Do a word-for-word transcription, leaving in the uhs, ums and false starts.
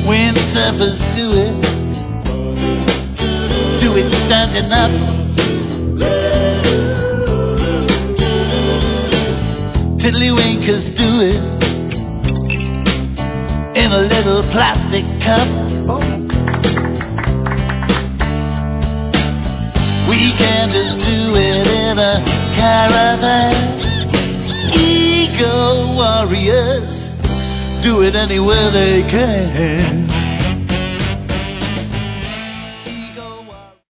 Windsurfers do it, do it standing up. Tiddlywinkers do it in a little plastic cup. Weekenders do it in a caravan. Ego warriors do it anywhere they can.